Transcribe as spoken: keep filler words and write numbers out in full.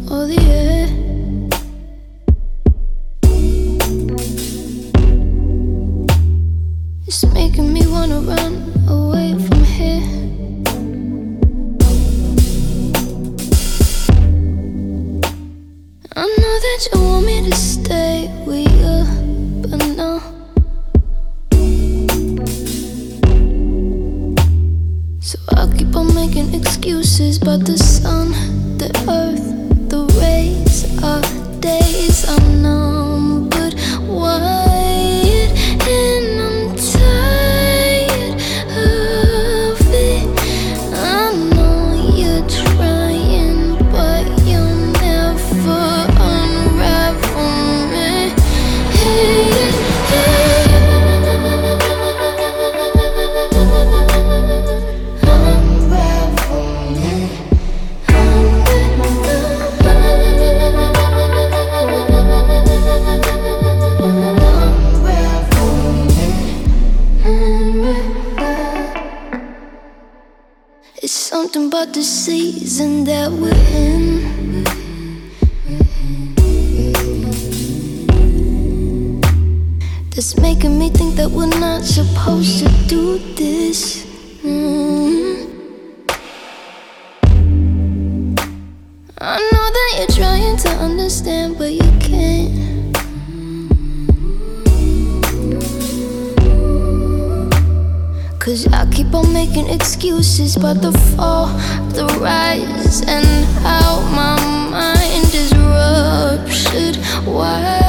or the air. It's making me wanna run away from here. I know that you want me to stay with you, but no. So I'll keep on making excuses about the sun, the earth, the rays, our days are numbered, wide, and I'm tired of it. I know you're trying, but you'll never unravel me. Hey, hey. It's something about the season that we're in. That's making me think that we're not supposed to do this. mm. I know that you're trying to understand, but you can't. Cause I keep on making excuses about the fall, the rise, and how my mind is ruptured. Why?